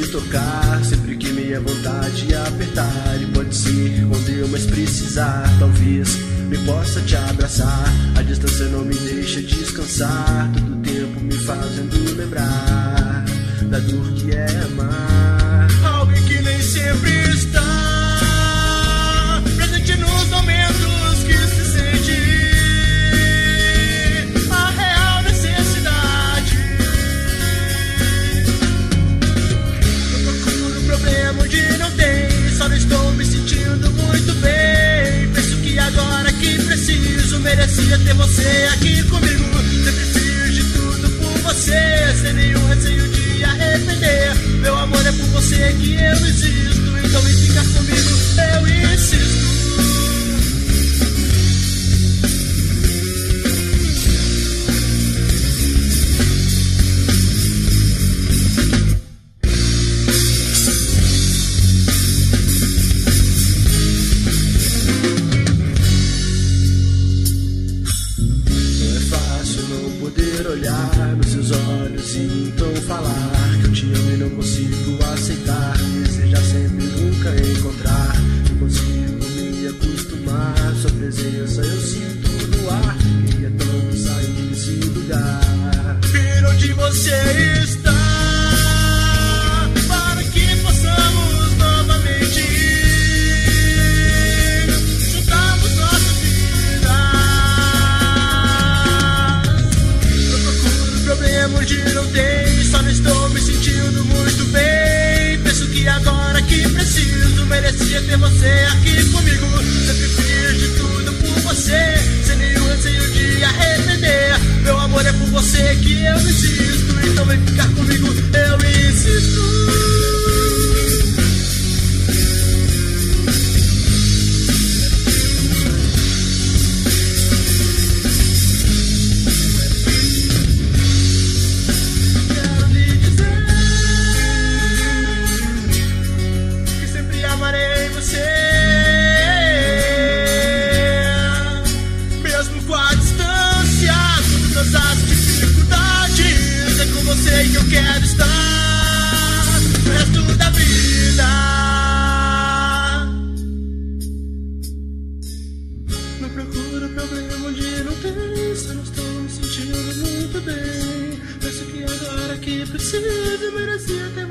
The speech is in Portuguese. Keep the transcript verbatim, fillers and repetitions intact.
me tocar sempre que minha vontade apertar. E pode ser quando eu mais precisar, talvez me possa te abraçar. A distância não me deixa descansar, todo tempo me fazendo lembrar da dor que é amar alguém que nem sempre está presente nos momentos que se sente a real necessidade. Eu procuro um problema onde não tem, só não estou me sentindo muito bem. Penso que agora que preciso, merecia ter você aqui comigo. Sempre fiz de tudo por você, sem nenhum receio de arrepender. Meu amor, é por você que eu existo, então vem ficar comigo, eu insisto. Olhar nos seus olhos e então falar que eu te amo e não consigo aceitar. Desejar sempre nunca encontrar, não consigo me acostumar. Sua presença eu sinto no ar, queria tanto sair desse lugar. Vir onde você está, para que possamos novamente juntarmos nossa vida. Problema onde não tem, só não estou me sentindo muito bem. Penso que agora que preciso, merecia ter você aqui comigo. Sempre fiz de tudo por você, sem nenhum receio de arrepender. Meu amor, é por você que eu insisto, então vem ficar comigo, eu insisto. Sei que eu quero estar o resto da vida. Não procuro problema onde não tem, só não estou me sentindo muito bem. Penso que agora que preciso, merecia ter